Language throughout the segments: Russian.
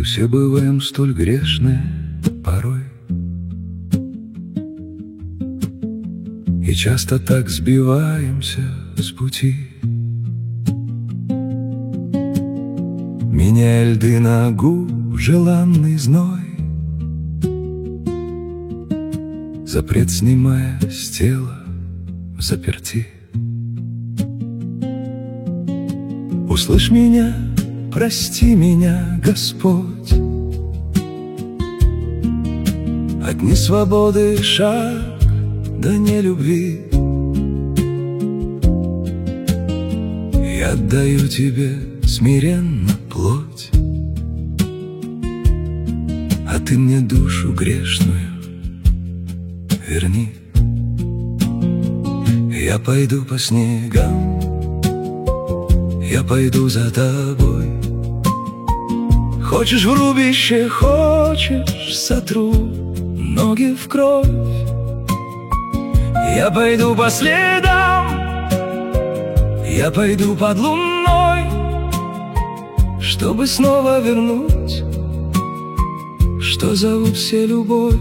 все бываем столь грешны порой, и часто так сбиваемся с пути. Меняя льды на губ желанный зной, запрет снимая с тела взаперти. Услышь меня, прости меня, Господь, от несвободы шаг до нелюбви. Я отдаю тебе смиренно плоть, а ты мне душу грешную верни. Я пойду по снегам, я пойду за тобой. Хочешь в рубище, хочешь сотру ноги в кровь. Я пойду по следам, я пойду под луной, чтобы снова вернуть, что зовут все любовь.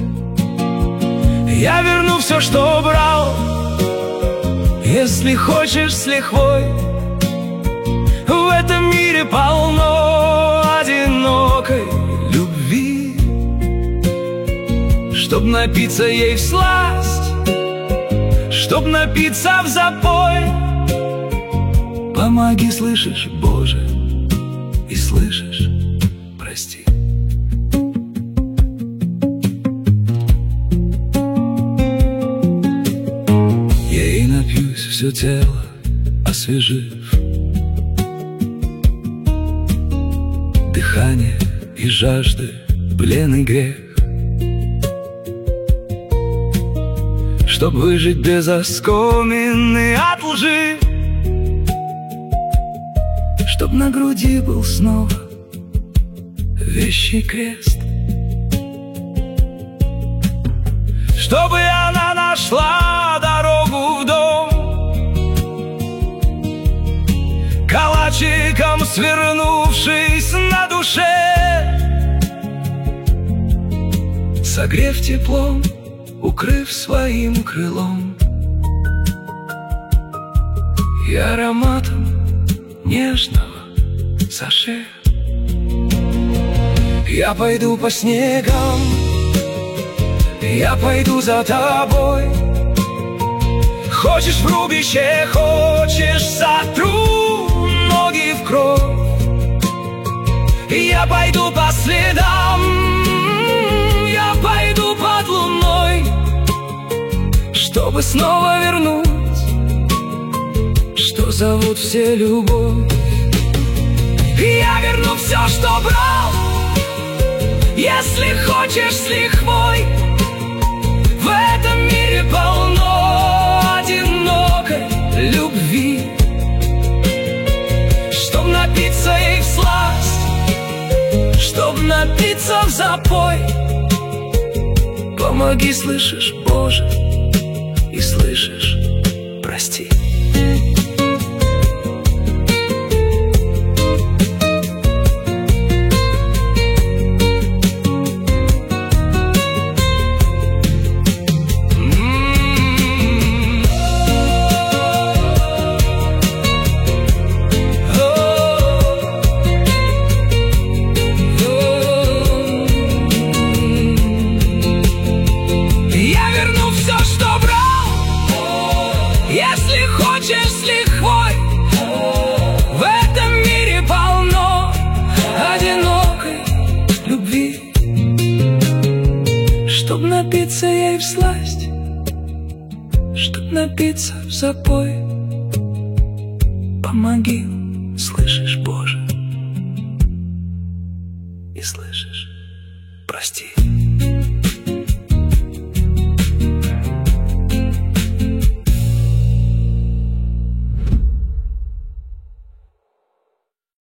Я верну все, что брал, если хочешь с лихвой. В этом мире полно одинокой любви, чтоб напиться ей всласть, чтоб напиться в запой. Помоги, слышишь, Боже, и слышишь, прости. Я ей напьюсь все тело, освежив дыхание и жажды, плен и грех, чтоб выжить без оскомины от лжи, чтоб на груди был снова вещий крест, чтобы она нашла дорогу в дом, калачиком свернувшись на душе, согрев теплом, укрыв своим крылом и ароматом нежного саше. Я пойду по снегам, я пойду за тобой. Хочешь в рубище, хочешь сотру ноги в кровь. Я пойду по следам, я пойду под луной, чтобы снова вернуть, что зовут все любовь. Я верну все, что брал, если хочешь с лихвой. В этом мире полно одинокой любви, чтоб напиться ей всласть, чтоб напиться в запой. Помоги, слышишь, Боже, и слышишь, прости. Если хочешь с лихвой, в этом мире полно одинокой любви, чтоб напиться ей всласть, чтоб напиться в запой. Помоги, слышишь, Боже, и слышишь.